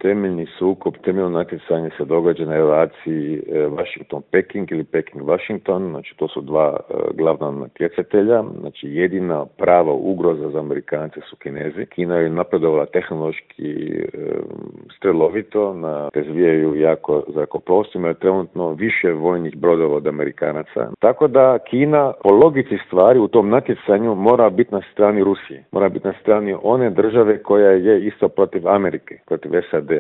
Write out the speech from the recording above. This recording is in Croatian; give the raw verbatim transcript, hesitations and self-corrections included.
temeljni sukob, temeljno natjecanje se događa na relaciji Washington-Peking ili Peking-Washington, znači to su dva glavna natjecatelja, znači jedina prava ugroza za Amerikance su Kinezi. Kina je napredovala tehnološki strelovito, na razvijaju jako zrakoplovstvo, imaju trenutno više vojnih brodova od Amerikanaca. Tako da Kina po logici stvari u tom natjecanju mora biti na strani Rusije, mora biti na strani one države koja je isto protiv Amerike, protiv S A D